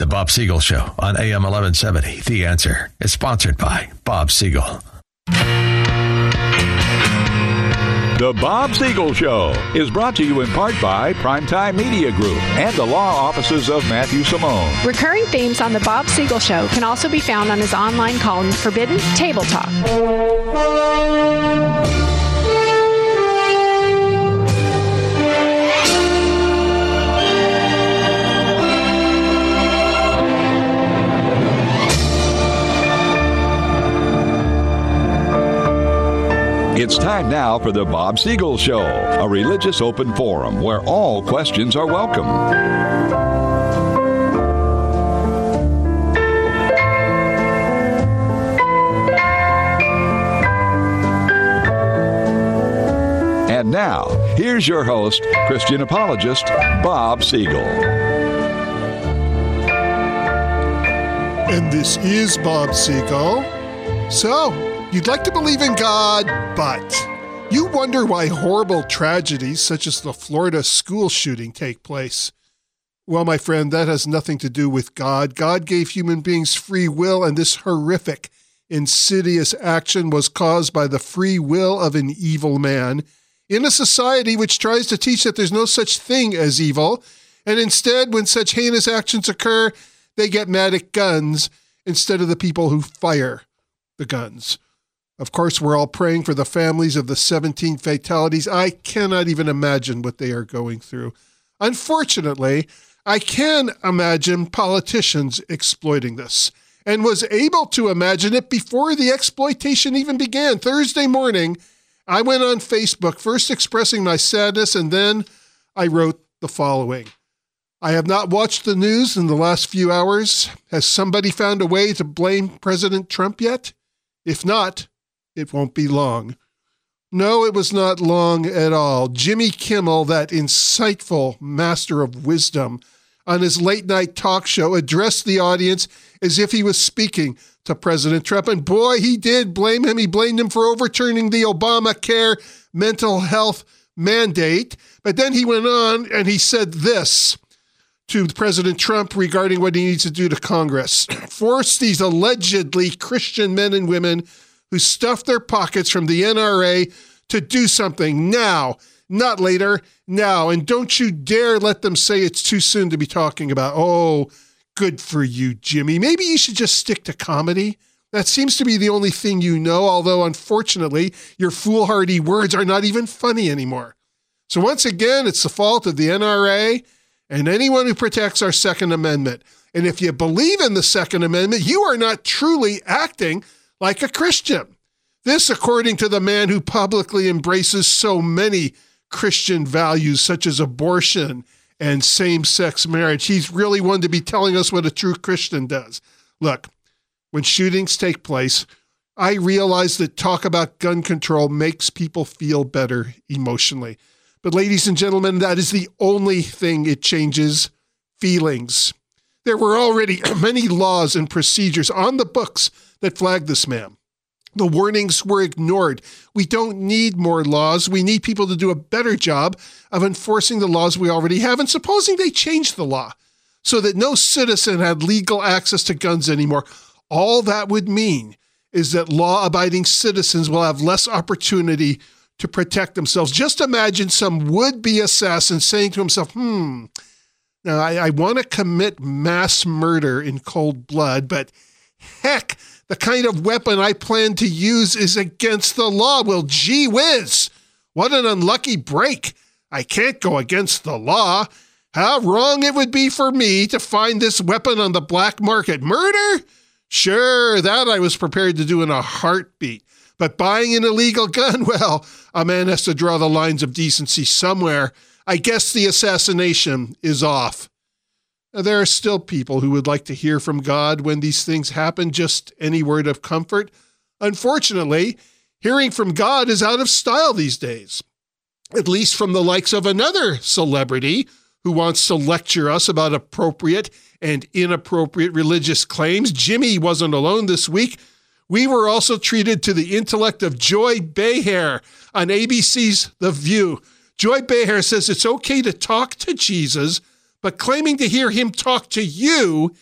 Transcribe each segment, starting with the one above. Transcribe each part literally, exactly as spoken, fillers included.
The Bob Siegel Show on A M eleven seventy. The Answer is sponsored by Bob Siegel. The Bob Siegel Show is brought to you in part by Primetime Media Group and the law offices of Matthew Simone. Recurring themes on The Bob Siegel Show can also be found on his online column, Forbidden Table Talk. It's time now for the Bob Siegel Show, a religious open forum where all questions are welcome. And now, here's your host, Christian apologist, Bob Siegel. And this is Bob Siegel. So, you'd like to believe in God, but you wonder why horrible tragedies such as the Florida school shooting take place. Well, my friend, that has nothing to do with God. God gave human beings free will, and this horrific, insidious action was caused by the free will of an evil man in a society which tries to teach that there's no such thing as evil, and instead, when such heinous actions occur, they get mad at guns instead of the people who fire the guns. Of course, we're all praying for the families of the seventeen fatalities. I cannot even imagine what they are going through. Unfortunately, I can imagine politicians exploiting this, and was able to imagine it before the exploitation even began. Thursday morning, I went on Facebook, first expressing my sadness, and then I wrote the following. I have not watched the news in the last few hours. Has somebody found a way to blame President Trump yet? If not, it won't be long. No, it was not long at all. Jimmy Kimmel, that insightful master of wisdom, on his late-night talk show addressed the audience as if he was speaking to President Trump. And boy, he did blame him. He blamed him for overturning the Obamacare mental health mandate. But then he went on and he said this to President Trump regarding what he needs to do to Congress. Force these allegedly Christian men and women who stuff their pockets from the N R A to do something now, not later, now. And don't you dare let them say it's too soon to be talking about, oh, good for you, Jimmy. Maybe you should just stick to comedy. That seems to be the only thing you know, although unfortunately, your foolhardy words are not even funny anymore. So once again, it's the fault of the N R A and anyone who protects our Second Amendment. And if you believe in the Second Amendment, you are not truly acting like a Christian. This, according to the man who publicly embraces so many Christian values, such as abortion and same-sex marriage. He's really one to be telling us what a true Christian does. Look, when shootings take place, I realize that talk about gun control makes people feel better emotionally. But ladies and gentlemen, that is the only thing it changes: feelings. There were already many laws and procedures on the books that flagged this man. The warnings were ignored. We don't need more laws. We need people to do a better job of enforcing the laws we already have. And supposing they changed the law so that no citizen had legal access to guns anymore, all that would mean is that law-abiding citizens will have less opportunity to protect themselves. Just imagine some would-be assassin saying to himself, hmm, now I, I want to commit mass murder in cold blood, but heck, the kind of weapon I plan to use is against the law. Well, gee whiz, what an unlucky break. I can't go against the law. How wrong it would be for me to find this weapon on the black market. Murder? Sure, that I was prepared to do in a heartbeat. But buying an illegal gun, well, a man has to draw the lines of decency somewhere. I guess the assassination is off. There are still people who would like to hear from God when these things happen, just any word of comfort. Unfortunately, hearing from God is out of style these days, at least from the likes of another celebrity who wants to lecture us about appropriate and inappropriate religious claims. Jimmy wasn't alone this week. We were also treated to the intellect of Joy Behar on A B C's The View. Joy Behar says it's okay to talk to Jesus, but claiming to hear him talk to you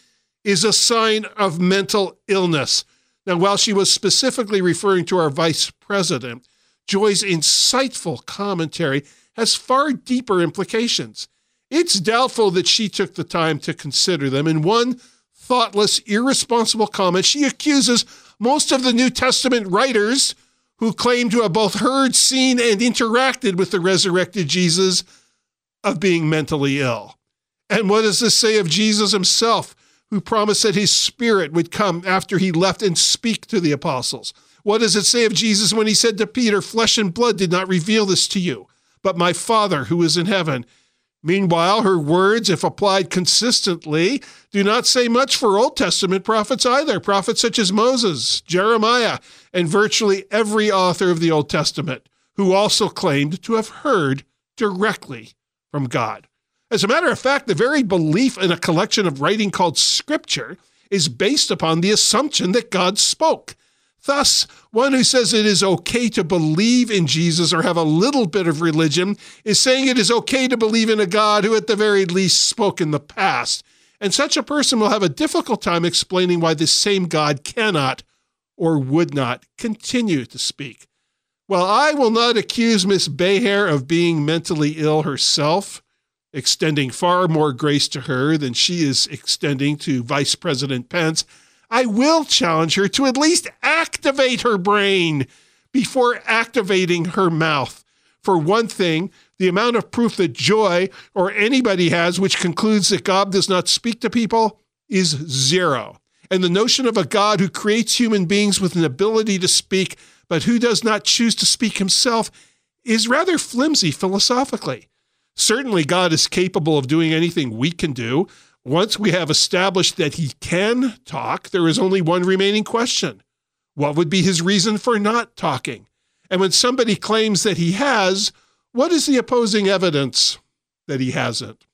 is a sign of mental illness. Now, while she was specifically referring to our vice president, Joy's insightful commentary has far deeper implications. It's doubtful that she took the time to consider them. In one thoughtless, irresponsible comment, she accuses most of the New Testament writers who claim to have both heard, seen, and interacted with the resurrected Jesus of being mentally ill. And what does this say of Jesus himself, who promised that his Spirit would come after he left and speak to the apostles? What does it say of Jesus when he said to Peter, "Flesh and blood did not reveal this to you, but my Father who is in heaven"? Meanwhile, her words, if applied consistently, do not say much for Old Testament prophets either. Prophets such as Moses, Jeremiah, and virtually every author of the Old Testament, who also claimed to have heard directly from God. As a matter of fact, the very belief in a collection of writing called Scripture is based upon the assumption that God spoke. Thus, one who says it is okay to believe in Jesus or have a little bit of religion is saying it is okay to believe in a God who at the very least spoke in the past. And such a person will have a difficult time explaining why this same God cannot or would not continue to speak. While I will not accuse Miss Behair of being mentally ill herself, extending far more grace to her than she is extending to Vice President Pence, I will challenge her to at least activate her brain before activating her mouth. For one thing, the amount of proof that Joy or anybody has which concludes that God does not speak to people is zero. And the notion of a God who creates human beings with an ability to speak, but who does not choose to speak himself, is rather flimsy philosophically. Certainly, God is capable of doing anything we can do. Once we have established that he can talk, there is only one remaining question. What would be his reason for not talking? And when somebody claims that he has, what is the opposing evidence that he hasn't?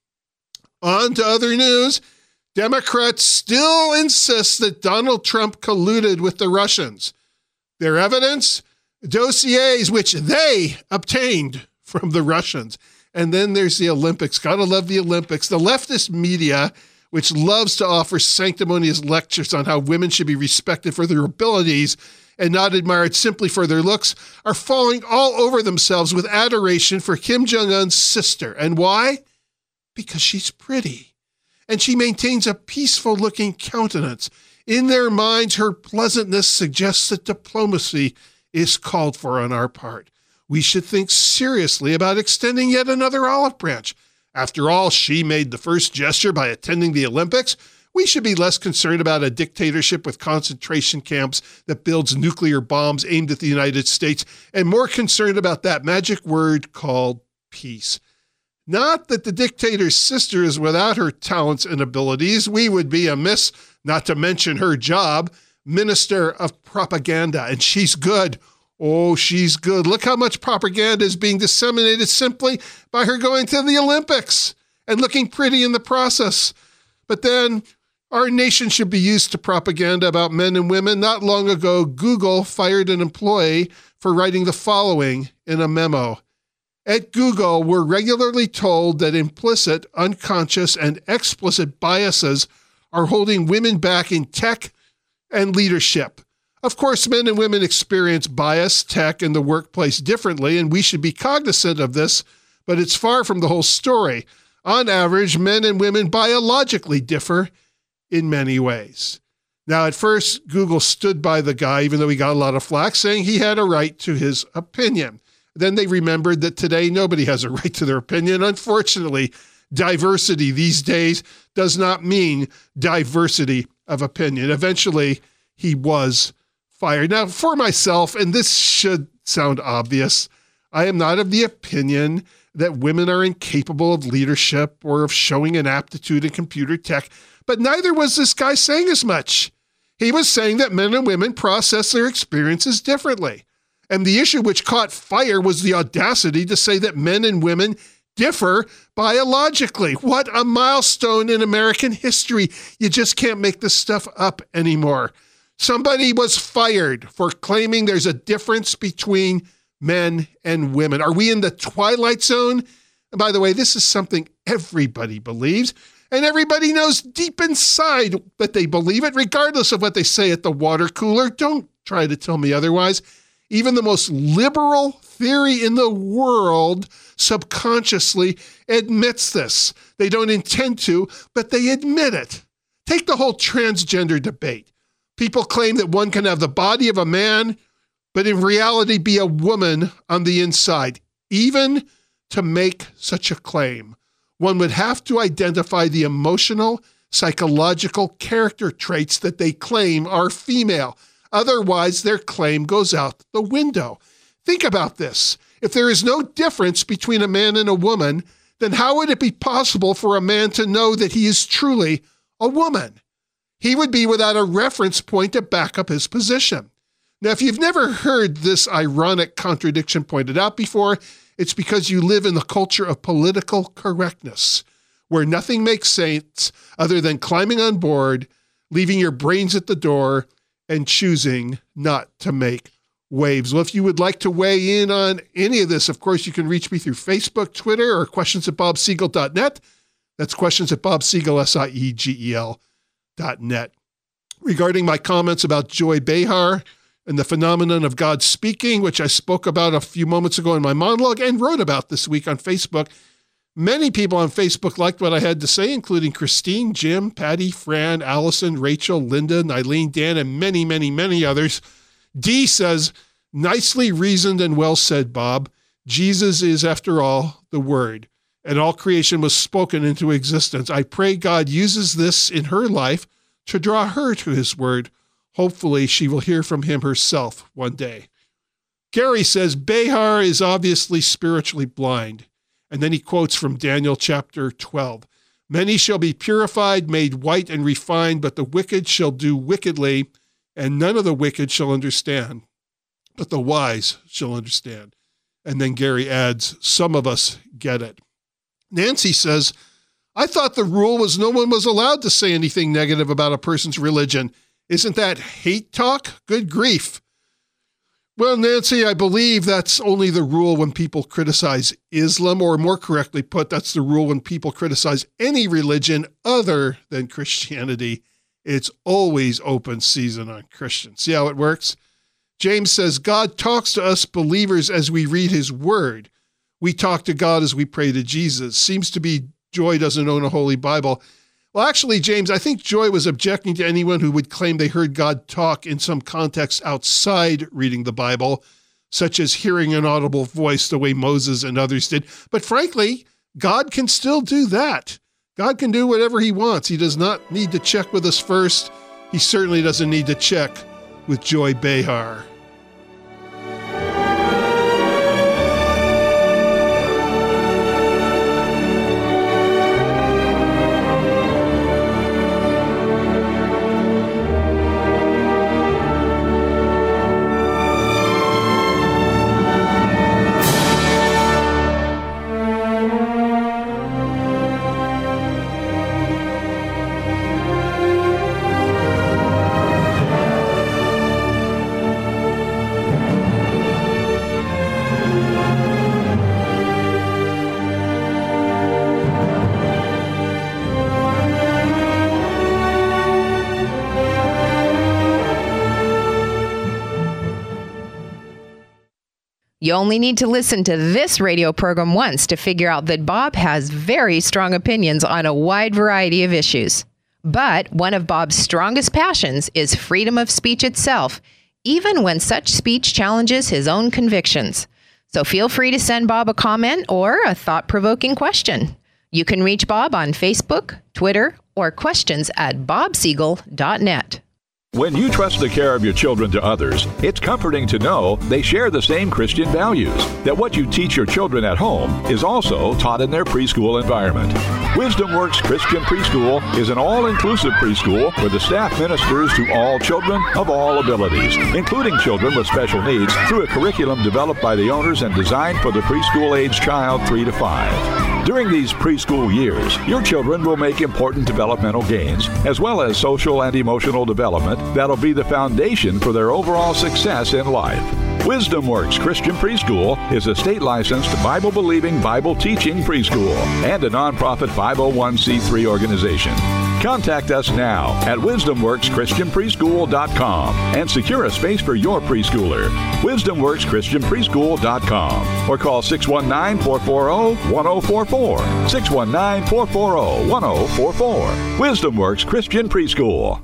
On to other news. Democrats still insist that Donald Trump colluded with the Russians. Their evidence? Dossiers which they obtained from the Russians. And then there's the Olympics. Gotta love the Olympics. The leftist media, which loves to offer sanctimonious lectures on how women should be respected for their abilities and not admired simply for their looks, are falling all over themselves with adoration for Kim Jong-un's sister. And why? Because she's pretty. And she maintains a peaceful-looking countenance. In their minds, her pleasantness suggests that diplomacy is called for on our part. We should think seriously about extending yet another olive branch. After all, she made the first gesture by attending the Olympics. We should be less concerned about a dictatorship with concentration camps that builds nuclear bombs aimed at the United States, and more concerned about that magic word called peace. Not that the dictator's sister is without her talents and abilities. We would be amiss not to mention her job, Minister of Propaganda, and she's good. Oh, she's good. Look how much propaganda is being disseminated simply by her going to the Olympics and looking pretty in the process. But then our nation should be used to propaganda about men and women. Not long ago, Google fired an employee for writing the following in a memo. At Google, we're regularly told that implicit, unconscious, and explicit biases are holding women back in tech and leadership. Of course, men and women experience bias, tech, and the workplace differently, and we should be cognizant of this, but it's far from the whole story. On average, men and women biologically differ in many ways. Now, at first, Google stood by the guy, even though he got a lot of flack, saying he had a right to his opinion. Then they remembered that today nobody has a right to their opinion. Unfortunately, diversity these days does not mean diversity of opinion. Eventually, he was fired. Now, for myself, and this should sound obvious, I am not of the opinion that women are incapable of leadership or of showing an aptitude in computer tech, but neither was this guy saying as much. He was saying that men and women process their experiences differently. And the issue which caught fire was the audacity to say that men and women differ biologically. What a milestone in American history. You just can't make this stuff up anymore. Somebody was fired for claiming there's a difference between men and women. Are we in the twilight zone? And by the way, this is something everybody believes. And everybody knows deep inside that they believe it, regardless of what they say at the water cooler. Don't try to tell me otherwise. Even the most liberal theory in the world subconsciously admits this. They don't intend to, but they admit it. Take the whole transgender debate. People claim that one can have the body of a man, but in reality be a woman on the inside. Even to make such a claim, one would have to identify the emotional, psychological character traits that they claim are female. Otherwise, their claim goes out the window. Think about this. If there is no difference between a man and a woman, then how would it be possible for a man to know that he is truly a woman? He would be without a reference point to back up his position. Now, if you've never heard this ironic contradiction pointed out before, it's because you live in the culture of political correctness, where nothing makes sense other than climbing on board, leaving your brains at the door, and choosing not to make waves. Well, if you would like to weigh in on any of this, of course, you can reach me through Facebook, Twitter, or questions at bob siegel dot net. That's questions at Bob Siegel, S I E G E L dot net. Regarding my comments about Joy Behar and the phenomenon of God speaking, which I spoke about a few moments ago in my monologue and wrote about this week on Facebook, many people on Facebook liked what I had to say, including Christine, Jim, Patty, Fran, Allison, Rachel, Linda, Nylene, Dan, and many, many, many others. Dee says, nicely reasoned and well said, Bob. Jesus is, after all, the Word, and all creation was spoken into existence. I pray God uses this in her life to draw her to his Word. Hopefully she will hear from him herself one day. Gary says, Behar is obviously spiritually blind. And then he quotes from Daniel chapter twelve. Many shall be purified, made white and refined, but the wicked shall do wickedly, and none of the wicked shall understand, but the wise shall understand. And then Gary adds, some of us get it. Nancy says, I thought the rule was no one was allowed to say anything negative about a person's religion. Isn't that hate talk? Good grief. Well, Nancy, I believe that's only the rule when people criticize Islam, or more correctly put, that's the rule when people criticize any religion other than Christianity. It's always open season on Christians. See how it works? James says, God talks to us believers as we read his word. We talk to God as we pray to Jesus. Seems to be Joy doesn't own a Holy Bible. Well, actually, James, I think Joy was objecting to anyone who would claim they heard God talk in some context outside reading the Bible, such as hearing an audible voice the way Moses and others did. But frankly, God can still do that. God can do whatever he wants. He does not need to check with us first. He certainly doesn't need to check with Joy Behar. You only need to listen to this radio program once to figure out that Bob has very strong opinions on a wide variety of issues. But one of Bob's strongest passions is freedom of speech itself, even when such speech challenges his own convictions. So feel free to send Bob a comment or a thought-provoking question. You can reach Bob on Facebook, Twitter, or questions at bob siegel dot net. When you trust the care of your children to others, it's comforting to know they share the same Christian values, that what you teach your children at home is also taught in their preschool environment. Wisdom Works Christian Preschool is an all-inclusive preschool where the staff ministers to all children of all abilities, including children with special needs, through a curriculum developed by the owners and designed for the preschool-age child three to five. During these preschool years, your children will make important developmental gains, as well as social and emotional development that'll be the foundation for their overall success in life. Wisdom Works Christian Preschool is a state-licensed, Bible-believing, Bible-teaching preschool and a nonprofit five oh one c three organization. Contact us now at wisdom works christian preschool dot com and secure a space for your preschooler. wisdom works christian preschool dot com or call six one nine, four four zero, one zero four four. six one nine, four four zero, one zero four four. Wisdom Works Christian Preschool.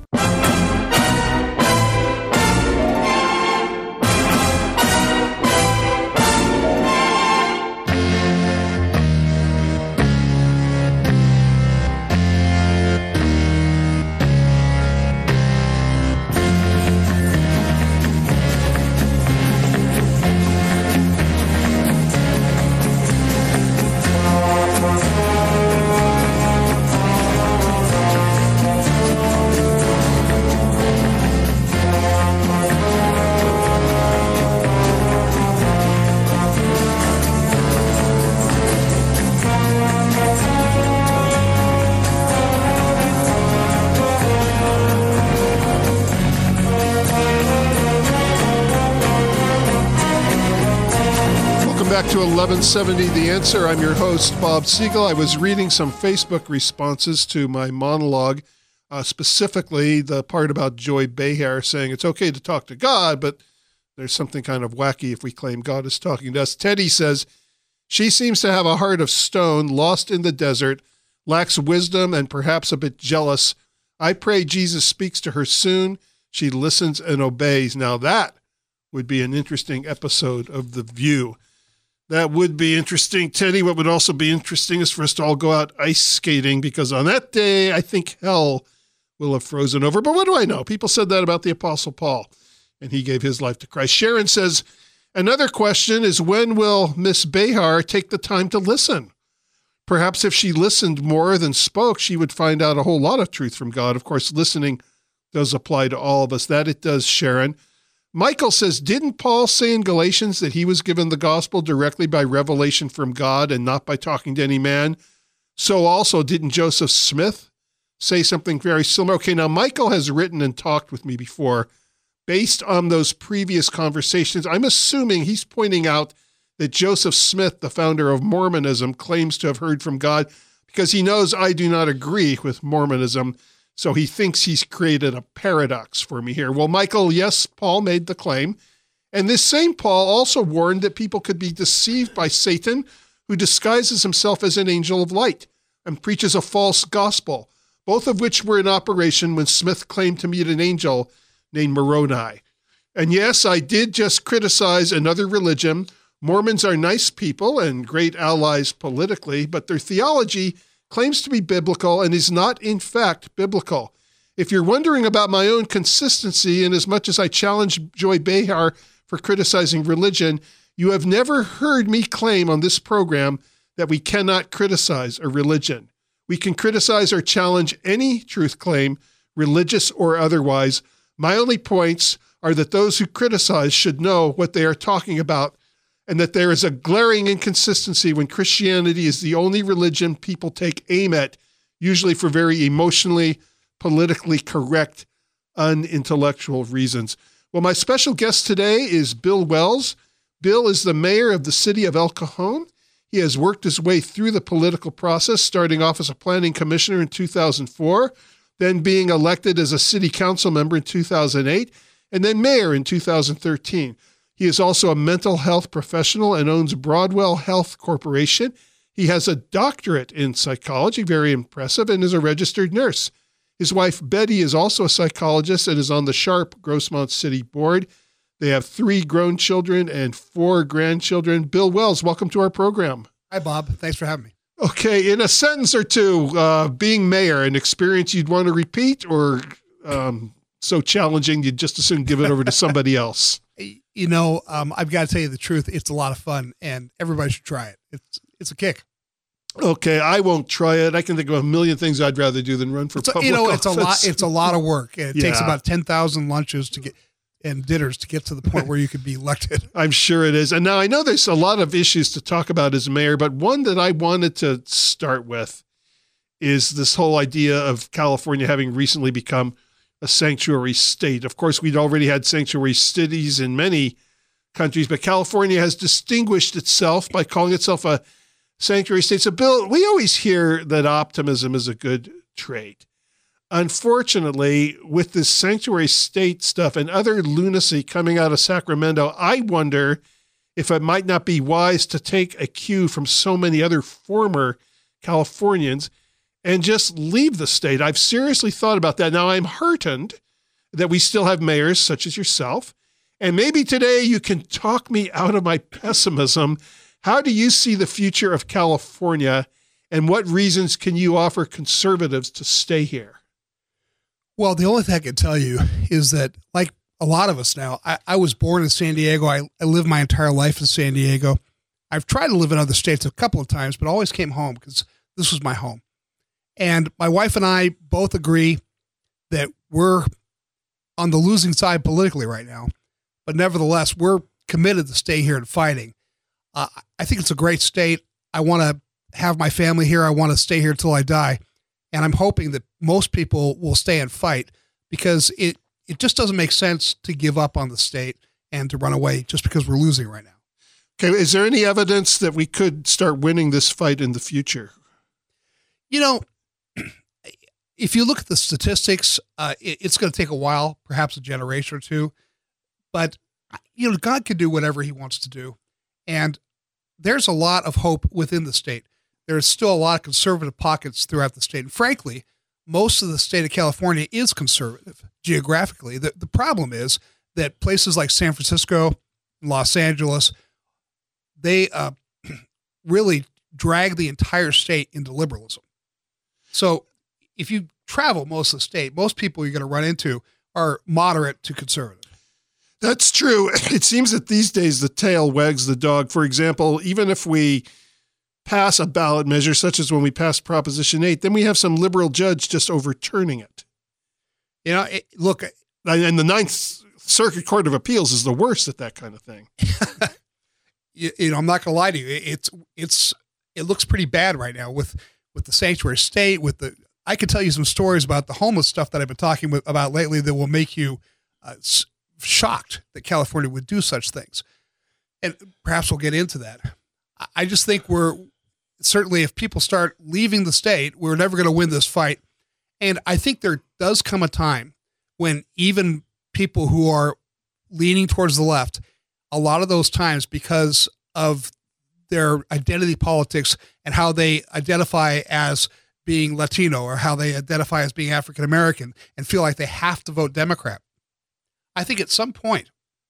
To eleven seventy The Answer. I'm your host, Bob Siegel. I was reading some Facebook responses to my monologue, uh, specifically the part about Joy Behar saying it's okay to talk to God, but there's something kind of wacky if we claim God is talking to us. Teddy says, she seems to have a heart of stone, lost in the desert, lacks wisdom, and perhaps a bit jealous. I pray Jesus speaks to her soon. She listens and obeys. Now that would be an interesting episode of The View. That would be interesting, Teddy. What would also be interesting is for us to all go out ice skating, because on that day, I think hell will have frozen over. But what do I know? People said that about the Apostle Paul, and he gave his life to Christ. Sharon says, another question is, when will Miss Behar take the time to listen? Perhaps if she listened more than spoke, she would find out a whole lot of truth from God. Of course, listening does apply to all of us. That it does, Sharon. Michael says, didn't Paul say in Galatians that he was given the gospel directly by revelation from God and not by talking to any man? So also, didn't Joseph Smith say something very similar? Okay, now Michael has written and talked with me before. Based on those previous conversations, I'm assuming he's pointing out that Joseph Smith, the founder of Mormonism, claims to have heard from God because he knows I do not agree with Mormonism. So he thinks he's created a paradox for me here. Well, Michael, yes, Paul made the claim. And this same Paul also warned that people could be deceived by Satan, who disguises himself as an angel of light and preaches a false gospel, both of which were in operation when Smith claimed to meet an angel named Moroni. And yes, I did just criticize another religion. Mormons are nice people and great allies politically, but their theology claims to be biblical and is not, in fact, biblical. If you're wondering about my own consistency, and as much as I challenge Joy Behar for criticizing religion, you have never heard me claim on this program that we cannot criticize a religion. We can criticize or challenge any truth claim, religious or otherwise. My only points are that those who criticize should know what they are talking about, and that there is a glaring inconsistency when Christianity is the only religion people take aim at, usually for very emotionally, politically correct, unintellectual reasons. Well, my special guest today is Bill Wells. Bill is the mayor of the city of El Cajon. He has worked his way through the political process, starting off as a planning commissioner in two thousand four, then being elected as a city council member in two thousand eight, and then mayor in two thousand thirteen. He is also a mental health professional and owns Broadwell Health Corporation. He has a doctorate in psychology, very impressive, and is a registered nurse. His wife, Betty, is also a psychologist and is on the Sharp Grossmont City Board. They have three grown children and four grandchildren. Bill Wells, welcome to our program. Hi, Bob. Thanks for having me. Okay, in a sentence or two, uh, being mayor, an experience you'd want to repeat, or um, so challenging you'd just as soon give it over to somebody else? You know, um, I've got to tell you the truth. It's a lot of fun, and everybody should try it. It's it's a kick. Okay, I won't try it. I can think of a million things I'd rather do than run for it's a, public You know, office. it's a lot. It's a lot of work. It Yeah. takes about ten thousand lunches to get and dinners to get to the point where you could be elected. I'm sure it is. And now I know there's a lot of issues to talk about as mayor, but one that I wanted to start with is this whole idea of California having recently become a sanctuary state. Of course, we'd already had sanctuary cities in many countries, but California has distinguished itself by calling itself a sanctuary state. So, Bill, we always hear that optimism is a good trait. Unfortunately, with this sanctuary state stuff and other lunacy coming out of Sacramento, I wonder if it might not be wise to take a cue from so many other former Californians and just leave the state. I've seriously thought about that. Now, I'm heartened that we still have mayors such as yourself, and maybe today you can talk me out of my pessimism. How do you see the future of California, and what reasons can you offer conservatives to stay here? Well, the only thing I can tell you is that, like a lot of us now, I, I was born in San Diego. I, I lived my entire life in San Diego. I've tried to live in other states a couple of times, but always came home because this was my home. And my wife and I both agree that we're on the losing side politically right now, but nevertheless, we're committed to stay here and fighting. Uh, I think it's a great state. I want to have my family here. I want to stay here till I die. And I'm hoping that most people will stay and fight, because it, it just doesn't make sense to give up on the state and to run away just because we're losing right now. Okay. Is there any evidence that we could start winning this fight in the future? You know, if you look at the statistics, uh, it, it's going to take a while, perhaps a generation or two, but you know, God can do whatever he wants to do. And there's a lot of hope within the state. There's still a lot of conservative pockets throughout the state. And frankly, most of the state of California is conservative geographically. The, the problem is that places like San Francisco, Los Angeles, they uh, really drag the entire state into liberalism. So if you travel most of the state, most people you're going to run into are moderate to conservative. That's true. It seems that these days the tail wags the dog. For example, even if we pass a ballot measure, such as when we passed Proposition eight, then we have some liberal judge just overturning it. You know, it, look, and the Ninth Circuit Court of Appeals is the worst at that kind of thing. you, you know, I'm not going to lie to you. It, it's it's it looks pretty bad right now with with the sanctuary state. With the, I could tell you some stories about the homeless stuff that I've been talking with, about lately that will make you uh, shocked that California would do such things, and perhaps we'll get into that. I just think we're certainly, if people start leaving the state, we're never going to win this fight. And I think there does come a time when even people who are leaning towards the left, a lot of those times, because of their identity politics and how they identify as being Latino or how they identify as being African American and feel like they have to vote Democrat. I think at some point,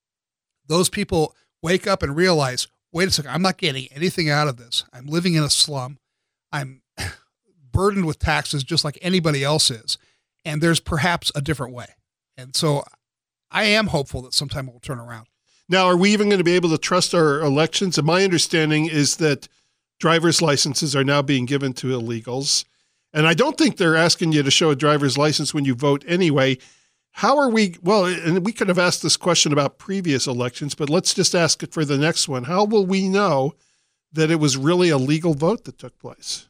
those people wake up and realize, wait a second, I'm not getting anything out of this. I'm living in a slum. I'm burdened with taxes just like anybody else is. And there's perhaps a different way. And so I am hopeful that sometime it will turn around. Now, are we even going to be able to trust our elections? And my understanding is that driver's licenses are now being given to illegals. And I don't think they're asking you to show a driver's license when you vote anyway. How are we, well, and we could have asked this question about previous elections, but let's just ask it for the next one. How will we know that it was really a legal vote that took place?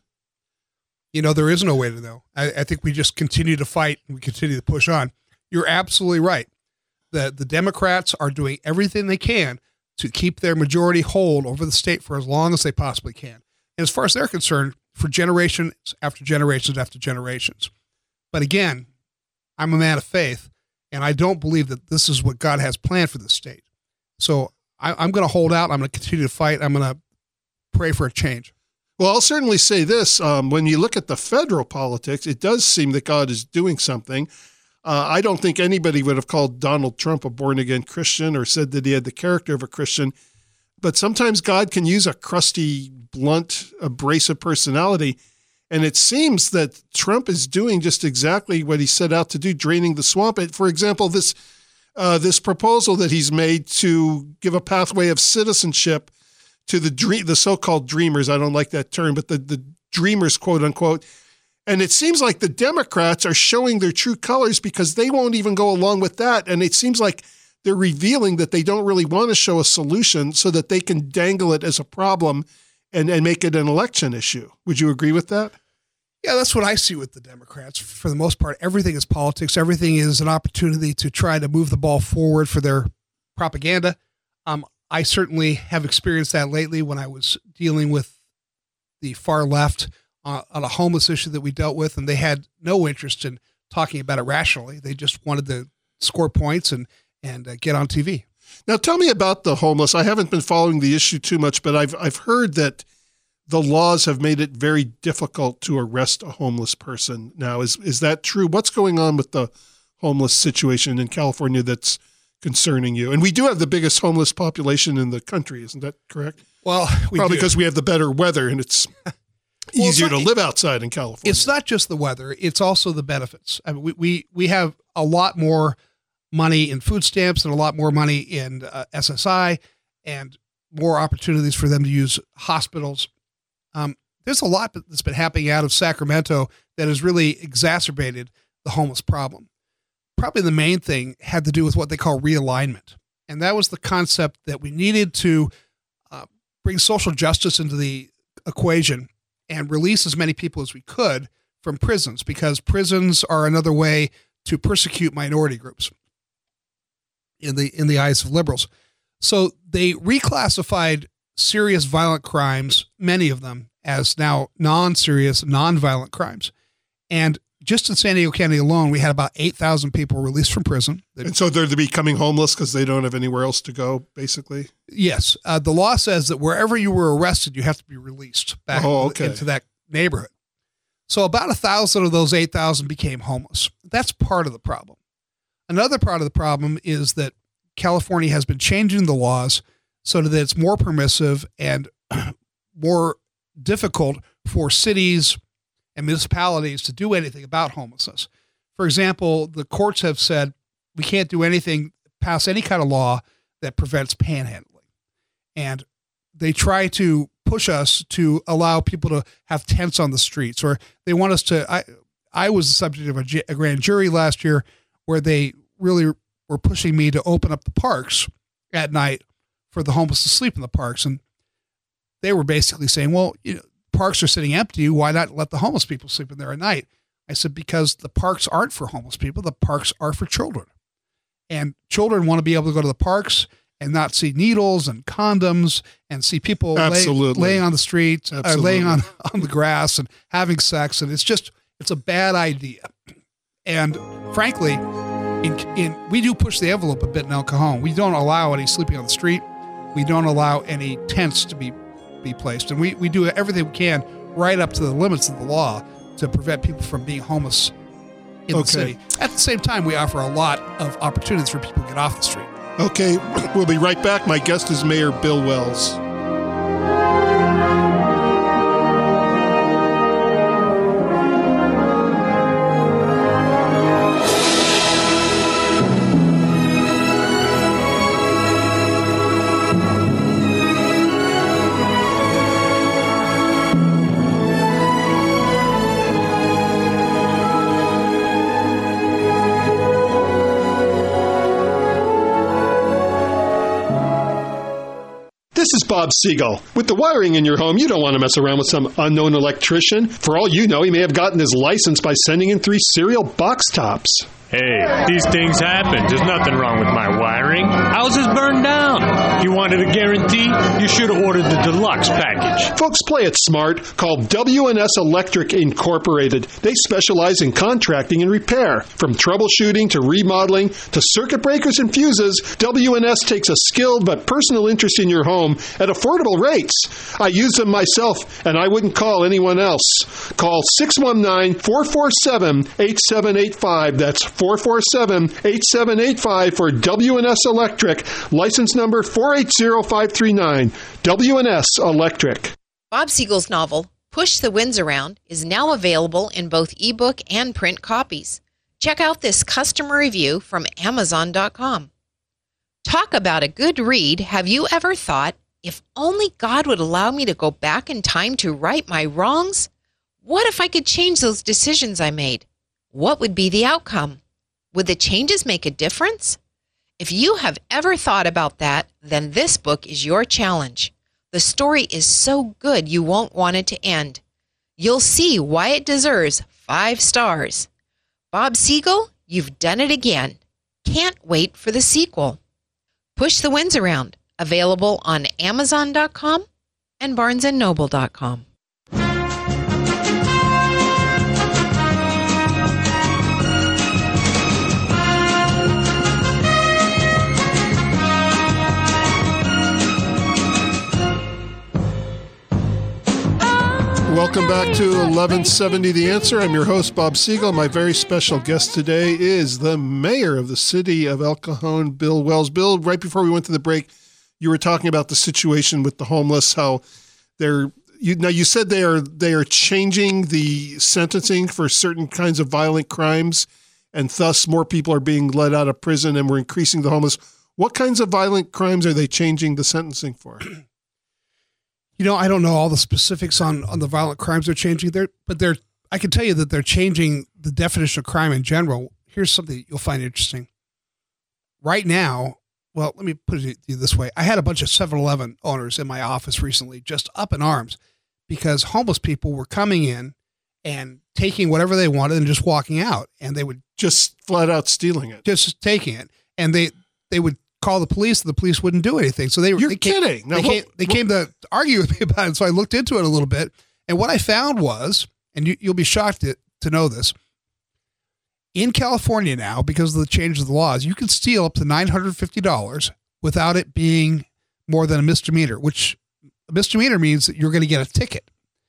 You know, there is no way to know. I, I think we just continue to fight and we continue to push on. You're absolutely right. The, the Democrats are doing everything they can to keep their majority hold over the state for as long as they possibly can. And as far as they're concerned, for generations after generations after generations. But again, I'm a man of faith. And I don't believe that this is what God has planned for the state. So I, I'm going to hold out. I'm going to continue to fight. I'm going to pray for a change. Well, I'll certainly say this. Um, when you look at the federal politics, it does seem that God is doing something. Uh, I don't think anybody would have called Donald Trump a born-again Christian or said that he had the character of a Christian. But sometimes God can use a crusty, blunt, abrasive personality. And it seems that Trump is doing just exactly what he set out to do, draining the swamp. For example, this uh, this proposal that he's made to give a pathway of citizenship to the dream, the so-called dreamers. I don't like that term, but the, the dreamers, quote unquote. And it seems like the Democrats are showing their true colors because they won't even go along with that. And it seems like they're revealing that they don't really want to show a solution so that they can dangle it as a problem and, and make it an election issue. Would you agree with that? Yeah, that's what I see with the Democrats. For the most part, everything is politics. Everything is an opportunity to try to move the ball forward for their propaganda. Um, I certainly have experienced that lately when I was dealing with the far left uh, on a homeless issue that we dealt with, and they had no interest in talking about it rationally. They just wanted to score points and, and uh, get on T V. Now, tell me about the homeless. I haven't been following the issue too much, but I've I've heard that the laws have made it very difficult to arrest a homeless person now. Is is that true? What's going on with the homeless situation in California that's concerning you? And we do have the biggest homeless population in the country, isn't that correct? Well, we probably do. because we have the better weather and it's well, easier it's not, to live outside in California. It's not just the weather; it's also the benefits. I mean, we we we have a lot more money in food stamps and a lot more money in uh, S S I, and more opportunities for them to use hospitals. Um, there's a lot that's been happening out of Sacramento that has really exacerbated the homeless problem. Probably the main thing had to do with what they call realignment. And that was the concept that we needed to uh, bring social justice into the equation and release as many people as we could from prisons, because prisons are another way to persecute minority groups in the, in the eyes of liberals. So they reclassified serious violent crimes, many of them, as now non-serious, non-violent crimes. And just in San Diego County alone, we had about eight thousand people released from prison. And so they're becoming homeless because they don't have anywhere else to go, basically? Yes. Uh, the law says that wherever you were arrested, you have to be released back oh, okay. into that neighborhood. So about a thousand of those eight thousand became homeless. That's part of the problem. Another part of the problem is that California has been changing the laws so that it's more permissive and more difficult for cities and municipalities to do anything about homelessness. For example, the courts have said we can't do anything, pass any kind of law that prevents panhandling. And they try to push us to allow people to have tents on the streets, or they want us to, I, I was the subject of a, a grand jury last year where they really were pushing me to open up the parks at night for the homeless to sleep in the parks. And they were basically saying, well, you know, parks are sitting empty. Why not let the homeless people sleep in there at night? I said, because the parks aren't for homeless people. The parks are for children. And children want to be able to go to the parks and not see needles and condoms and see people lay, laying on the street, uh, laying on, on the grass and having sex. And it's just, it's a bad idea. And frankly, in, in we do push the envelope a bit in El Cajon. We don't allow any sleeping on the street. We don't allow any tents to be, be placed. And we, we do everything we can right up to the limits of the law to prevent people from being homeless in okay. the city. At the same time, we offer a lot of opportunities for people to get off the street. Okay, we'll be right back. My guest is Mayor Bill Wells. This is Bob Siegel. With the wiring in your home, you don't want to mess around with some unknown electrician. For all you know, he may have gotten his license by sending in three cereal box tops. Hey, these things happen. There's nothing wrong with my wiring. Houses burn down. You wanted a guarantee? You should have ordered the deluxe package. Folks, play it smart. Call W and S Electric Incorporated. They specialize in contracting and repair. From troubleshooting to remodeling to circuit breakers and fuses, W and S takes a skilled but personal interest in your home at affordable rates. I use them myself, and I wouldn't call anyone else. Call six one nine, four four seven, eight seven eight five. That's four four seven, eight seven eight five for W and S Electric. License number four eight zero five three nine. W and S Electric. Bob Siegel's novel, Push the Winds Around, is now available in both ebook and print copies. Check out this customer review from Amazon dot com. Talk about a good read. Have you ever thought, if only God would allow me to go back in time to right my wrongs? What if I could change those decisions I made? What would be the outcome? Would the changes make a difference? If you have ever thought about that, then this book is your challenge. The story is so good you won't want it to end. You'll see why it deserves five stars. Bob Siegel, you've done it again. Can't wait for the sequel. Push the Winds Around, Available on Amazon dot com and Barnes and Noble dot com. Welcome back to eleven seventy The Answer. I'm your host, Bob Siegel. My very special guest today is the mayor of the city of El Cajon, Bill Wells. Bill, right before we went to the break, you were talking about the situation with the homeless, how they're you now you said they are they are changing the sentencing for certain kinds of violent crimes, and thus more people are being let out of prison, and we're increasing the homeless. What kinds of violent crimes are they changing the sentencing for? You know, I don't know all the specifics on, on the violent crimes they're changing there, but they're, I can tell you that they're changing the definition of crime in general. Here's something you'll find interesting. Right now, well, let me put it this way. I had a bunch of seven eleven owners in my office recently, just up in arms, because homeless people were coming in and taking whatever they wanted and just walking out, and they would just flat out stealing it, just taking it. And they, they would call the police, and the police wouldn't do anything. So they were, You're they came, kidding. Now, they, what, came, they what, came to argue with me about it. So I looked into it a little bit. And what I found was, and you, you'll be shocked to, to know this, in California now, because of the change of the laws, you can steal up to nine hundred fifty dollars without it being more than a misdemeanor, which a misdemeanor means that you're going to get a ticket.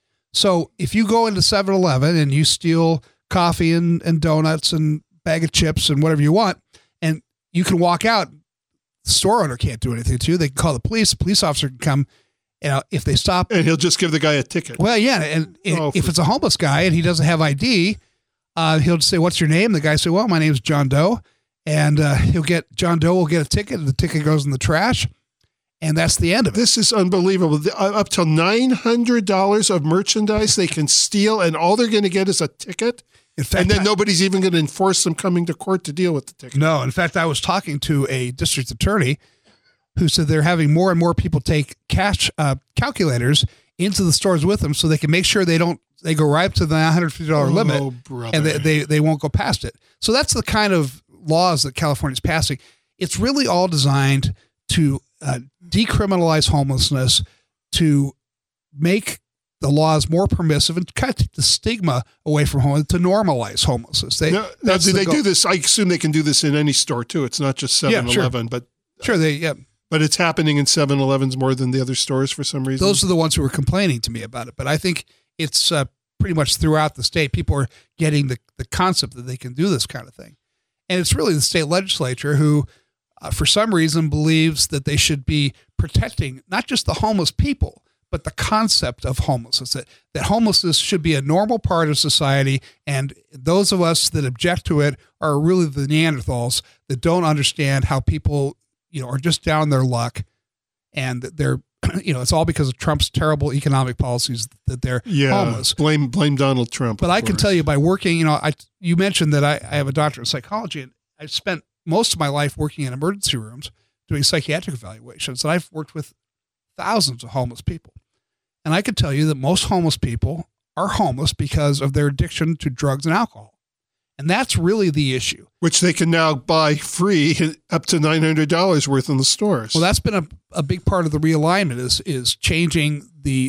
So if you go into seven eleven and you steal coffee and, and donuts and bag of chips and whatever you want, and you can walk out, the store owner can't do anything to you. They can call the police. The police officer can come, you know, if they stop. And he'll just give the guy a ticket. Well, yeah. And, and oh, if it's a homeless guy and he doesn't have I D, uh, he'll just say, "What's your name?" The guy say, "Well, my name's John Doe." And uh, he'll get, John Doe will get a ticket, and the ticket goes in the trash. And that's the end of it. This is unbelievable. Up to nine hundred dollars of merchandise they can steal, and all they're going to get is a ticket. In fact, and then I, nobody's even going to enforce them coming to court to deal with the ticket. No. In fact, I was talking to a district attorney who said they're having more and more people take cash uh, calculators into the stores with them so they can make sure they don't, they go right up to the nine hundred fifty dollars oh, limit brother. and they, they, they won't go past it. So that's the kind of laws that California's passing. It's really all designed to uh, decriminalize homelessness, to make the laws more permissive and kind of take the stigma away from home, to normalize homelessness. They, now, now do the they goal. do this? I assume they can do this in any store too. It's not just seven eleven, yeah, sure. but sure they, yeah. But it's happening in seven elevens more than the other stores for some reason. Those are the ones who were complaining to me about it. But I think it's uh, pretty much throughout the state. People are getting the, the concept that they can do this kind of thing. And it's really the state legislature who, uh, for some reason, believes that they should be protecting not just the homeless people, but the concept of homelessness, that, that homelessness should be a normal part of society. And those of us that object to it are really the Neanderthals that don't understand how people, you know, are just down their luck, and they're, you know, it's all because of Trump's terrible economic policies that they're yeah, homeless. Blame blame Donald Trump. But I course. can tell you by working, you know, I you mentioned that I, I have a doctorate in psychology, and I've spent most of my life working in emergency rooms doing psychiatric evaluations, and I've worked with thousands of homeless people. And I can tell you that most homeless people are homeless because of their addiction to drugs and alcohol. And that's really the issue. Which they can now buy free up to nine hundred dollars worth in the stores. Well, that's been a, a big part of the realignment is, is changing the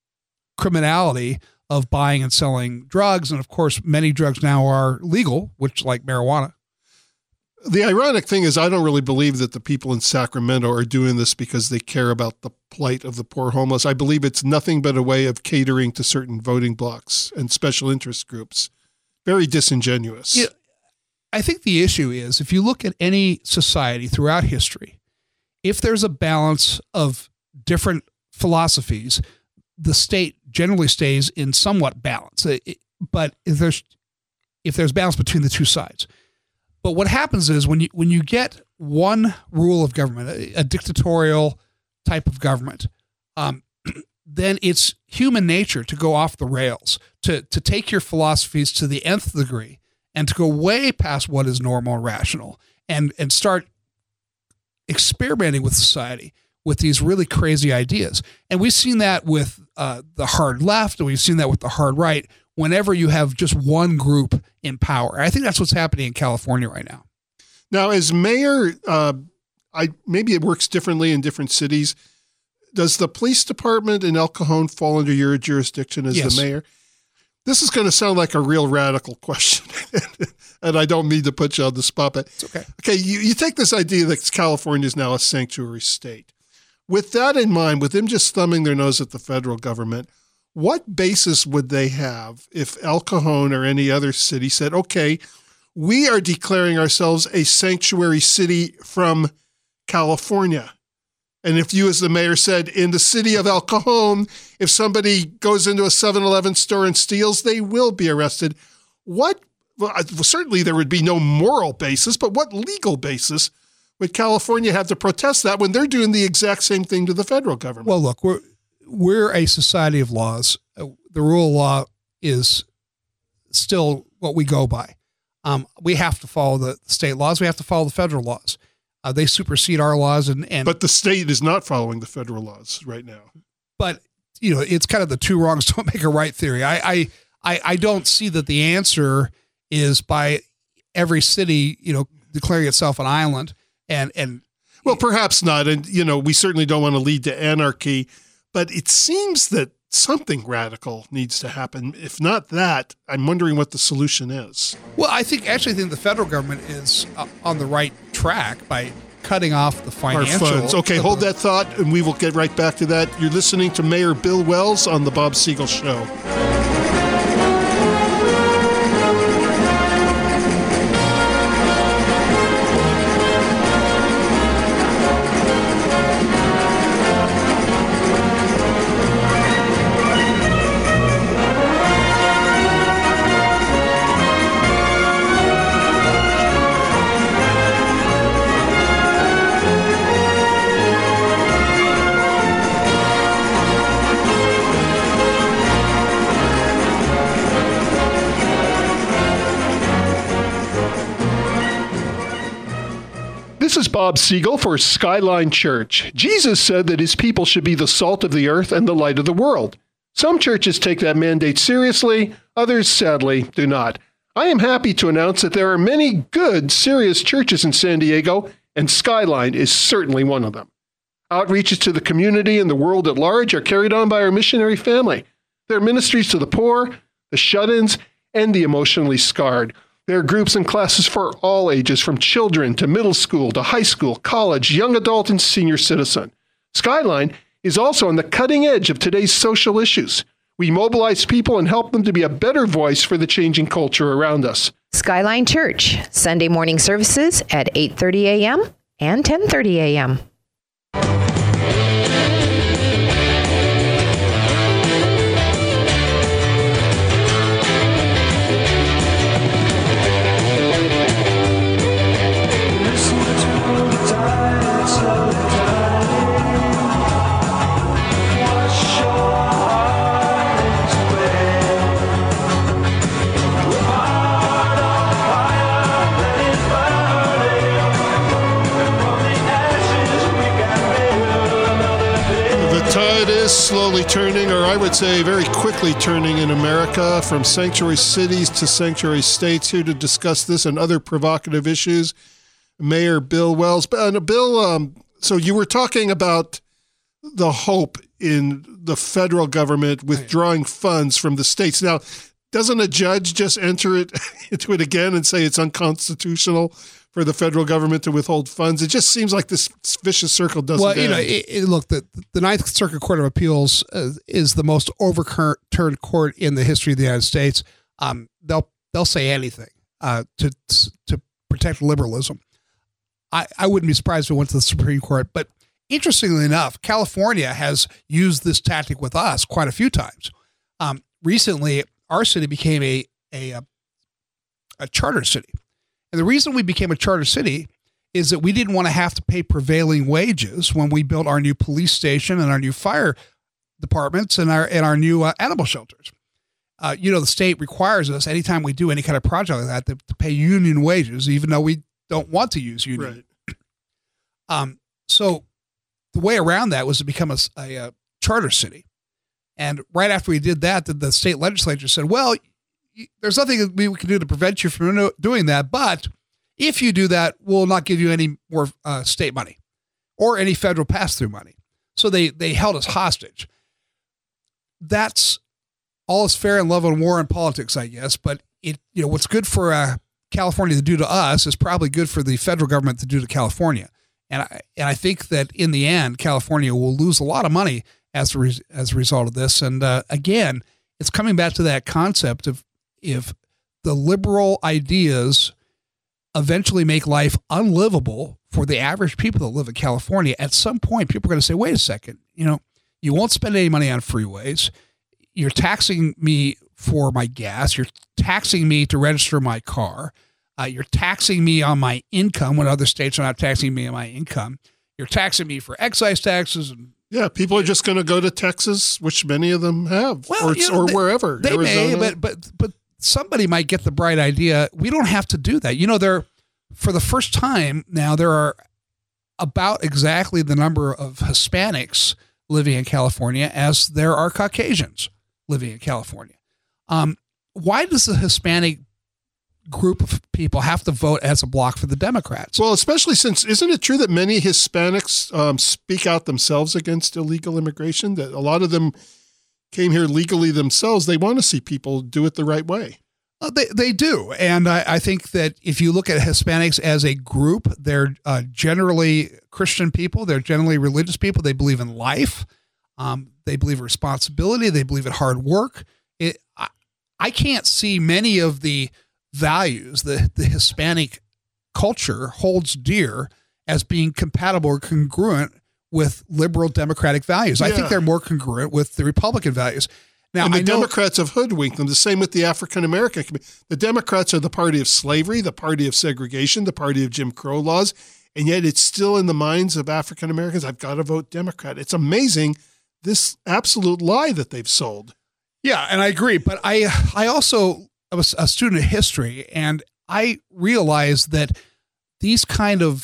criminality of buying and selling drugs. And of course, many drugs now are legal, which like marijuana. The ironic thing is I don't really believe that the people in Sacramento are doing this because they care about the plight of the poor homeless. I believe it's nothing but a way of catering to certain voting blocs and special interest groups. Very disingenuous. Yeah, I think the issue is if you look at any society throughout history, if there's a balance of different philosophies, the state generally stays in somewhat balance. But if there's if there's balance between the two sides. But what happens is when you when you get one rule of government, a, a dictatorial type of government, um, then it's human nature to go off the rails, to to take your philosophies to the nth degree and to go way past what is normal and rational and, and start experimenting with society with these really crazy ideas. And we've seen that with uh, the hard left, and we've seen that with the hard right, whenever you have just one group in power. I think that's what's happening in California right now. Now, as mayor, uh, I maybe it works differently in different cities. Does the police department in El Cajon fall under your jurisdiction as Yes. the mayor? This is going to sound like a real radical question, and I don't mean to put you on the spot, but It's okay. okay, you, you take this idea that California is now a sanctuary state. With that in mind, with them just thumbing their nose at the federal government, what basis would they have if El Cajon or any other city said, okay, we are declaring ourselves a sanctuary city from California? And if you as the mayor said, in the city of El Cajon, if somebody goes into a seven eleven store and steals, they will be arrested. What, well, certainly there would be no moral basis, but what legal basis would California have to protest that when they're doing the exact same thing to the federal government? Well, look, we're we're a society of laws. Uh, the rule of law is still what we go by. Um, we have to follow the state laws. We have to follow the federal laws. Uh, they supersede our laws, and, and But the state is not following the federal laws right now. but you know, it's kind of the two wrongs don't make a right theory. I I I, I don't see that the answer is by every city, you know, declaring itself an island and and Well, perhaps not. And, you know, we certainly don't want to lead to anarchy, but it seems that something radical needs to happen. If not that, I'm wondering what the solution is. well, I think actually I think the federal government is uh, on the right track by cutting off the Our financial funds. Okay, hold that thought, and we will get right back to that. You're listening to Mayor Bill Wells on The Bob Siegel Show. This is Bob Siegel for Skyline Church. Jesus said that his people should be the salt of the earth and the light of the world. Some churches take that mandate seriously, others, sadly, do not. I am happy to announce that there are many good, serious churches in San Diego, and Skyline is certainly one of them. Outreaches to the community and the world at large are carried on by our missionary family. There are ministries to the poor, the shut-ins, and the emotionally scarred. There are groups and classes for all ages, from children to middle school to high school, college, young adult, and senior citizen. Skyline is also on the cutting edge of today's social issues. We mobilize people and help them to be a better voice for the changing culture around us. Skyline Church, Sunday morning services at eight thirty a.m. and ten thirty a.m. Slowly turning, or I would say very quickly turning, in America from sanctuary cities to sanctuary states. Here to discuss this and other provocative issues, Mayor Bill Wells. Uh, Bill, um, so you were talking about the hope in the federal government withdrawing funds from the states. Now, doesn't a judge just enter it into it again and say it's unconstitutional for the federal government to withhold funds? It just seems like this vicious circle doesn't Well, you end. know, it, it, look, the, the Ninth Circuit Court of Appeals uh, is the most overturned court in the history of the United States. Um, they'll they'll say anything uh, to to protect liberalism. I, I wouldn't be surprised if it went to the Supreme Court. But interestingly enough, California has used this tactic with us quite a few times. Um, recently, our city became a a a charter city. And the reason we became a charter city is that we didn't want to have to pay prevailing wages when we built our new police station and our new fire departments and our and our new uh, animal shelters. Uh, you know, the state requires us anytime we do any kind of project like that to, to pay union wages, even though we don't want to use union. Right. Um, so the way around that was to become a, a, a charter city. And right after we did that, the, the state legislature said, well, there's nothing we can do to prevent you from doing that. But If you do that, we'll not give you any more uh, state money or any federal pass-through money. So they, they held us hostage. That's all is fair in love and war and politics, I guess. But it, you know, what's good for uh, California to do to us is probably good for the federal government to do to California. And I, and I think that in the end, California will lose a lot of money as a, re- as a result of this. And uh, again, it's coming back to that concept of if the liberal ideas eventually make life unlivable for the average people that live in California, at some point, people are going to say, wait a second, you know, you won't spend any money on freeways. You're taxing me for my gas. You're taxing me to register my car. Uh, you're taxing me on my income when other states are not taxing me on my income. You're taxing me for excise taxes. And, yeah, people are just going to go to Texas, which many of them have, well, or, you know, or they, wherever. They Arizona. may, but but but somebody might get the bright idea. We don't have to do that. You know, there for the first time now there are about exactly the number of Hispanics living in California as there are Caucasians living in California. Um, why does the Hispanic group of people have to vote as a block for the Democrats? Well, especially since, isn't it true that many Hispanics um, speak out themselves against illegal immigration? That a lot of them came here legally themselves. They want to see people do it the right way. Uh, they they do. And I, I think that if you look at Hispanics as a group, they're uh, generally Christian people. They're generally religious people. They believe in life. Um, they believe in responsibility. They believe in hard work. It, I, I can't see many of the values that the Hispanic culture holds dear as being compatible or congruent with liberal democratic values. Yeah. I think they're more congruent with the Republican values. Now, and the I know, Democrats have hoodwinked them. The same with the African-American community. The Democrats are the party of slavery, the party of segregation, the party of Jim Crow laws, and yet it's still in the minds of African-Americans, I've got to vote Democrat. It's amazing, this absolute lie that they've sold. Yeah, and I agree. But I, I also was a student of history, and I realized that these kind of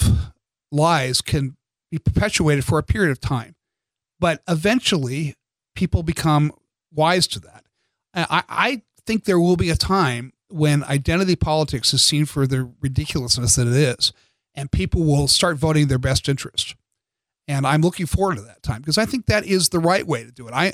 lies can be perpetuated for a period of time, but eventually people become wise to that. I, I think there will be a time when identity politics is seen for the ridiculousness that it is, and people will start voting their best interest. And I'm looking forward to that time because I think that is the right way to do it. I,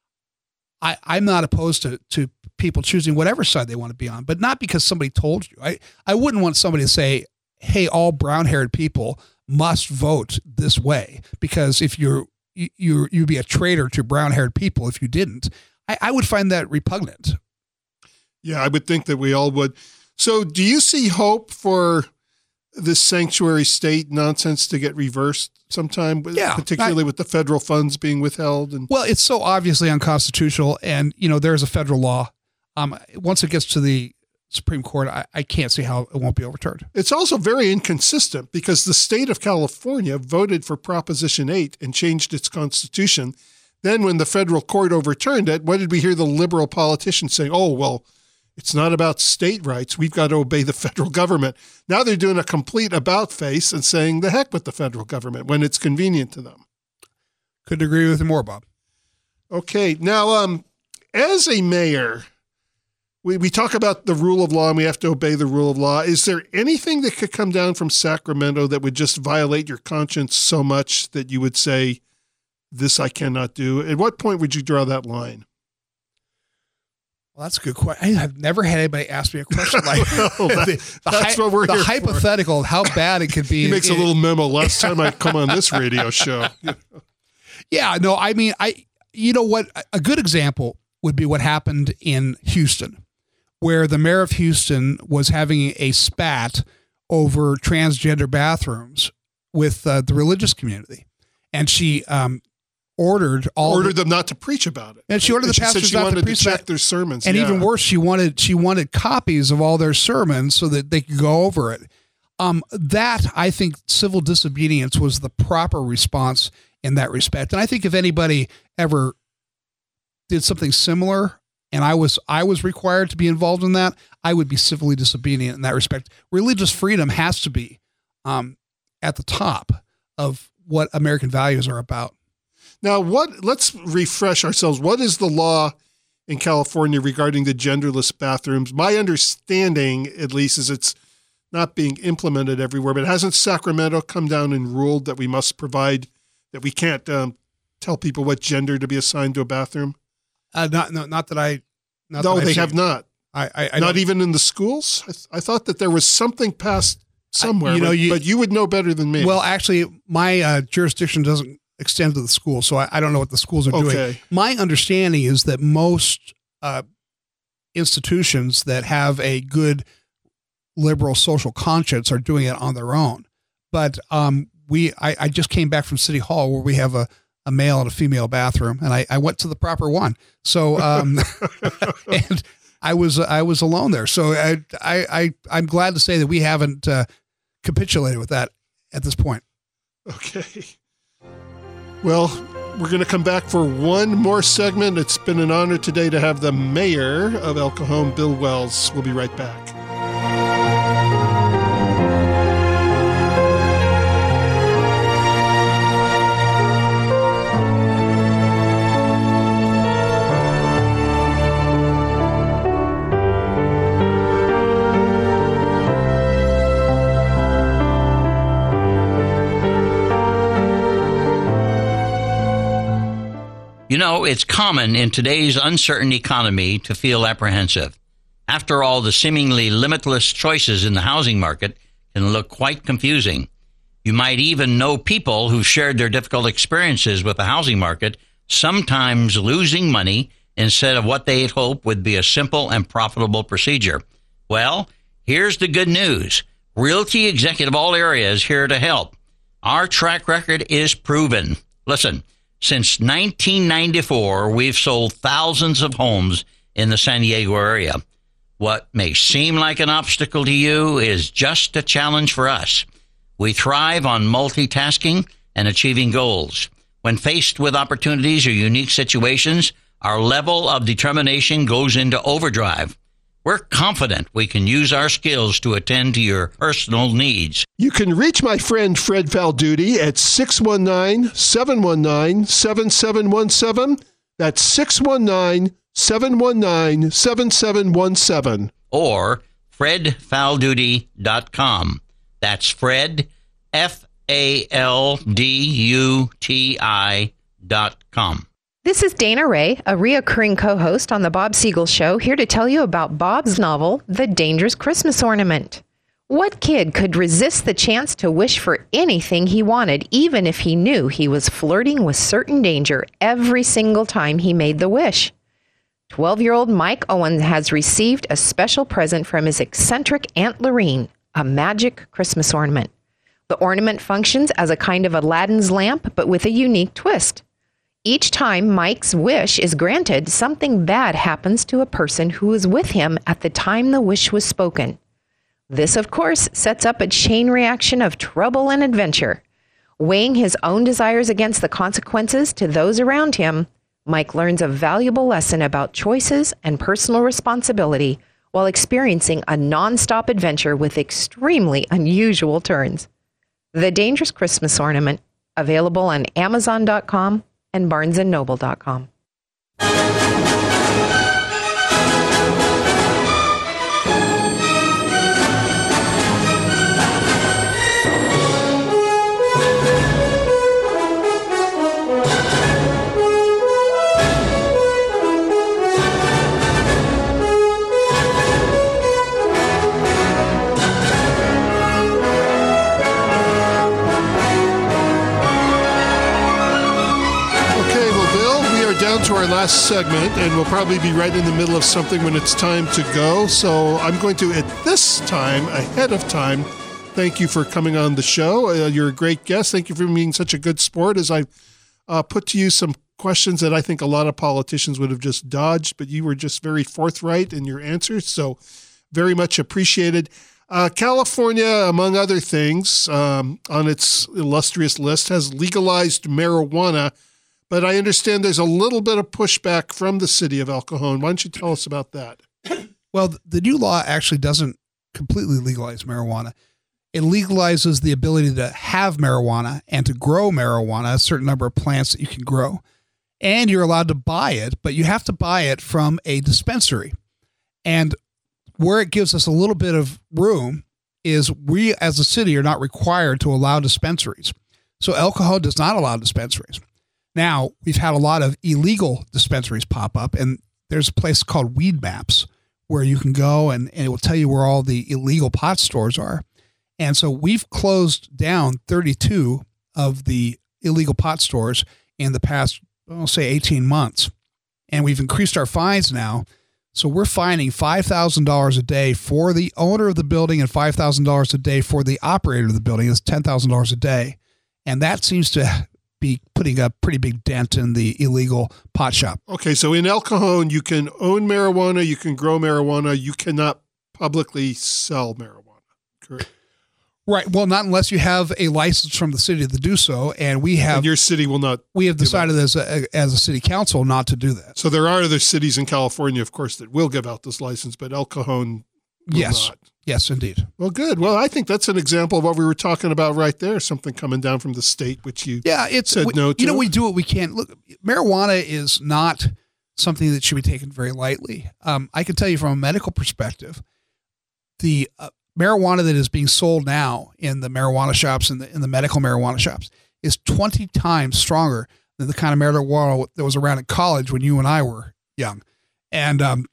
I, I'm not opposed to, to people choosing whatever side they want to be on, but not because somebody told you. I, I wouldn't want somebody to say, hey, all brown-haired people must vote this way, because if you're, you, you, you'd be a traitor to brown-haired people if you didn't. I, I would find that repugnant. Yeah, I would think that we all would. So do you see hope for this sanctuary state nonsense to get reversed sometime, yeah, particularly I, with the federal funds being withheld? And well, it's so obviously unconstitutional, and you know there's a federal law. Um, once it gets to the Supreme Court, I, I can't see how it won't be overturned. It's also very inconsistent because the state of California voted for Proposition eight and changed its constitution. Then when the federal court overturned it, what did we hear the liberal politicians saying? Oh, well, it's not about state rights. We've got to obey the federal government. Now they're doing a complete about face and saying the heck with the federal government when it's convenient to them. Couldn't agree with you more, Bob. Okay. Now, um, as a mayor, we, we talk about the rule of law and we have to obey the rule of law. Is there anything that could come down from Sacramento that would just violate your conscience so much that you would say, this I cannot do? At what point would you draw that line? Well, that's a good question. I have never had anybody ask me a question like well, that, the, the that's hy- what we're the here hypothetical, for. how bad it could be. He makes a little memo. Last time I come on this radio show. Yeah, no, I mean, I, you know what? A good example would be what happened in Houston, where the mayor of Houston was having a spat over transgender bathrooms with uh, the religious community. And she, um, ordered all ordered the, them not to preach about it, and she ordered and the she pastors said she not wanted to preach to check about it. their sermons, and yeah. even worse, she wanted she wanted copies of all their sermons so that they could go over it. Um, that I think civil disobedience was the proper response in that respect, and I think if anybody ever did something similar, and I was I was required to be involved in that, I would be civilly disobedient in that respect. Religious freedom has to be um, at the top of what American values are about. Now, what? Let's refresh ourselves. What is the law in California regarding the genderless bathrooms? My understanding, at least, is it's not being implemented everywhere. But hasn't Sacramento come down and ruled that we must provide, that we can't um, tell people what gender to be assigned to a bathroom? Uh, not, no, not that I. Not no, that they seen. have not. I, I, I not don't. even in the schools. I, th- I thought that there was something passed somewhere. I, you know, but, you, but you would know better than me. Well, actually, my uh, jurisdiction doesn't extend to the school, so I, I don't know what the schools are Okay. doing. My understanding is that most uh, institutions that have a good liberal social conscience are doing it on their own. But um, we, I, I just came back from City Hall where we have a, a male and a female bathroom, and I, I went to the proper one. So, um, and I was I was alone there. So I I, I I'm glad to say that we haven't uh, capitulated with that at this point. Okay. Well, we're going to come back for one more segment. It's been an honor today to have the mayor of El Cajon, Bill Wells. We'll be right back. You know, it's common in today's uncertain economy to feel apprehensive. After all, the seemingly limitless choices in the housing market can look quite confusing. You might even know people who shared their difficult experiences with the housing market, sometimes losing money instead of what they had hoped would be a simple and profitable procedure. Well, here's the good news. Realty Executive All Area is here to help. Our track record is proven. Listen. Since nineteen ninety-four, we've sold thousands of homes in the San Diego area. What may seem like an obstacle to you is just a challenge for us. We thrive on multitasking and achieving goals. When faced with opportunities or unique situations, our level of determination goes into overdrive. We're confident we can use our skills to attend to your personal needs. You can reach my friend Fred Falduti at six one nine, seven one nine, seven seven one seven. That's six one nine, seven one nine, seven seven one seven. Or fred falduti dot com. That's Fred, F A L D U T I dot com. This is Dana Ray, a reoccurring co-host on The Bob Siegel Show, here to tell you about Bob's novel, The Dangerous Christmas Ornament. What kid could resist the chance to wish for anything he wanted, even if he knew he was flirting with certain danger every single time he made the wish? twelve-year-old Mike Owen has received a special present from his eccentric Aunt Lorene, a magic Christmas ornament. The ornament functions as a kind of Aladdin's lamp, but with a unique twist. Each time Mike's wish is granted, something bad happens to a person who was with him at the time the wish was spoken. This, of course, sets up a chain reaction of trouble and adventure. Weighing his own desires against the consequences to those around him, Mike learns a valuable lesson about choices and personal responsibility while experiencing a nonstop adventure with extremely unusual turns. The Dangerous Christmas Ornament, available on Amazon dot com and Barnes and Noble dot com. Down to our last segment, and we'll probably be right in the middle of something when it's time to go. So I'm going to, at this time, ahead of time, thank you for coming on the show. Uh, you're a great guest. Thank you for being such a good sport as I uh, put to you some questions that I think a lot of politicians would have just dodged, but you were just very forthright in your answers. So very much appreciated. Uh, California, among other things, um, on its illustrious list, has legalized marijuana. But I understand there's a little bit of pushback from the city of El Cajon. Why don't you tell us about that? Well, the new law actually doesn't completely legalize marijuana. It legalizes the ability to have marijuana and to grow marijuana, a certain number of plants that you can grow. And you're allowed to buy it, but you have to buy it from a dispensary. And where it gives us a little bit of room is we as a city are not required to allow dispensaries. So El Cajon does not allow dispensaries. Now, we've had a lot of illegal dispensaries pop up, and there's a place called Weed Maps where you can go and, and it will tell you where all the illegal pot stores are. And so we've closed down thirty-two of the illegal pot stores in the past, I'll say eighteen months. And we've increased our fines now. So we're fining five thousand dollars a day for the owner of the building and five thousand dollars a day for the operator of the building. It's ten thousand dollars a day. And that seems to be putting a pretty big dent in the illegal pot shop. Okay, so in El Cajon, you can own marijuana, you can grow marijuana, you cannot publicly sell marijuana, correct? Right. Well, not unless you have a license from the city to do so, and we have. And your city will not. We have decided as a as a city council not to do that. So there are other cities in California, of course, that will give out this license, but El Cajon will yes. not. Yes, indeed. Well, good. Well, I think that's an example of what we were talking about right there. Something coming down from the state, which you yeah, it's said we, no to. You know, we do what we can. Look, marijuana is not something that should be taken very lightly. Um, I can tell you from a medical perspective, the uh, marijuana that is being sold now in the marijuana shops and the, in the medical marijuana shops is twenty times stronger than the kind of marijuana that was around in college when you and I were young. And um,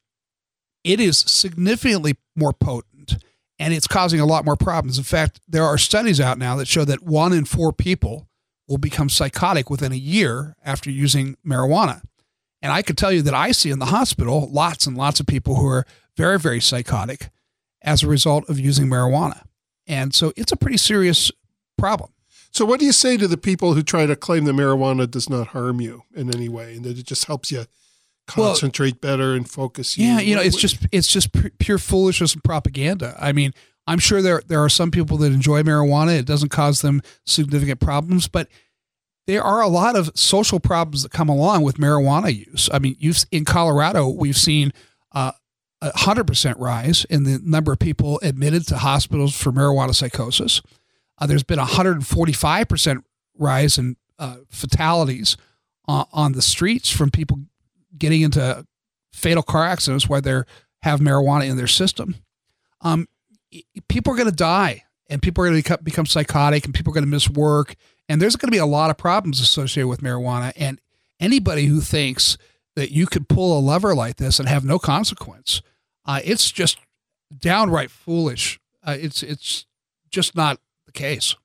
it is significantly more potent. And it's causing a lot more problems. In fact, there are studies out now that show that one in four people will become psychotic within a year after using marijuana. And I can tell you that I see in the hospital lots and lots of people who are very, very psychotic as a result of using marijuana. And so it's a pretty serious problem. So what do you say to the people who try to claim that marijuana does not harm you in any way and that it just helps you concentrate well, better and focus you? Yeah, you know, it's just it's just pure foolishness and propaganda. I mean, I'm sure there there are some people that enjoy marijuana. It doesn't cause them significant problems, but there are a lot of social problems that come along with marijuana use. I mean, you've in Colorado, we've seen uh, a one hundred percent rise in the number of people admitted to hospitals for marijuana psychosis. Uh, there's been a one hundred forty-five percent rise in uh, fatalities uh, on the streets from people getting into fatal car accidents where they have marijuana in their system. Um, people are going to die, and people are going to become psychotic, and people are going to miss work, and there's going to be a lot of problems associated with marijuana. And anybody who thinks that you could pull a lever like this and have no consequence, uh, it's just downright foolish. Uh, it's it's just not the case.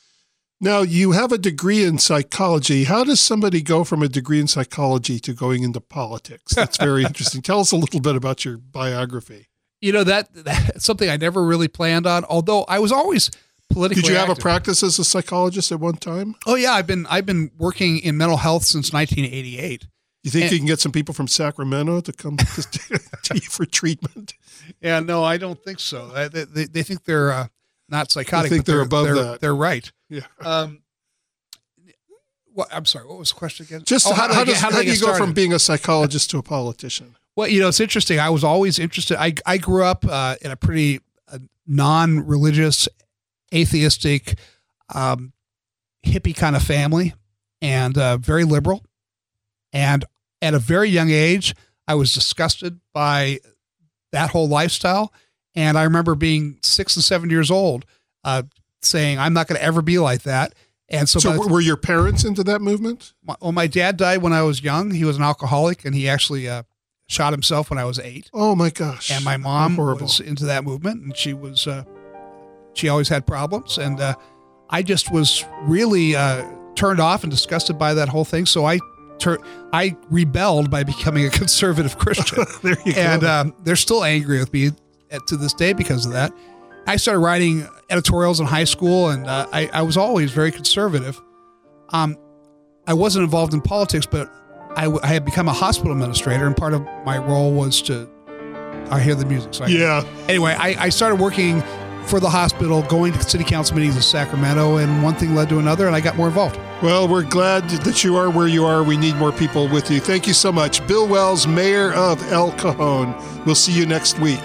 Now, you have a degree in psychology. How does somebody go from a degree in psychology to going into politics? That's very interesting. Tell us a little bit about your biography. You know, that that's something I never really planned on, although I was always politically Did you have active. a practice as a psychologist at one time? Oh, yeah. I've been I've been working in mental health since nineteen eighty-eight. You think and, you can get some people from Sacramento to come to, to you for treatment? Yeah, no, I don't think so. They, they, they think they're uh, not psychotic. I think but they're, they're above they're, that. They're right. Yeah. Um, what, I'm sorry. What was the question again? Just oh, how, how, how, do, does, how, how do, do you go started? from being a psychologist to a politician? Well, you know, it's interesting. I was always interested. I I grew up uh, in a pretty uh, non-religious, atheistic, um, hippie kind of family, and uh, very liberal. And at a very young age, I was disgusted by that whole lifestyle. And I remember being six and seven years old, uh, saying, I'm not going to ever be like that. And so, so were your parents into that movement? My, well, my dad died when I was young. He was an alcoholic, and he actually uh, shot himself when I was eight. Oh my gosh. And my mom horrible. was into that movement, and she was, uh, she always had problems. And uh, I just was really uh, turned off and disgusted by that whole thing. So I tur- I rebelled by becoming a conservative Christian. There you and go. um, they're still angry with me at, to this day because of that. I started writing editorials in high school, and uh, I, I was always very conservative. Um, I wasn't involved in politics, but I, w- I had become a hospital administrator, and part of my role was to, I hear the music. So I, yeah. Anyway, I, I started working for the hospital, going to city council meetings in Sacramento, and one thing led to another, and I got more involved. Well, we're glad that you are where you are. We need more people with you. Thank you so much. Bill Wells, Mayor of El Cajon. We'll see you next week.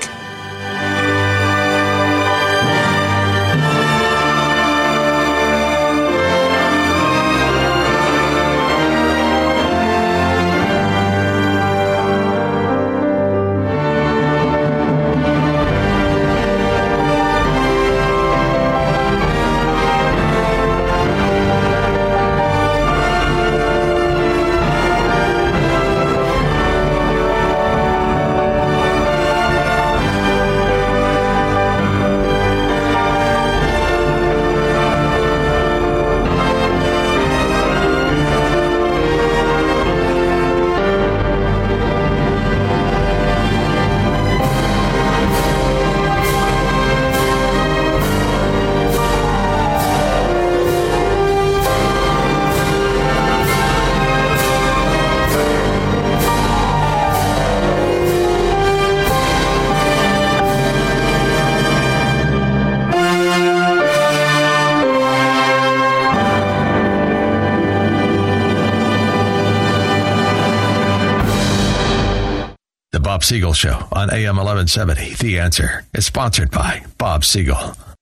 Bob Siegel Show on A M eleven seventy. The Answer is sponsored by Bob Siegel.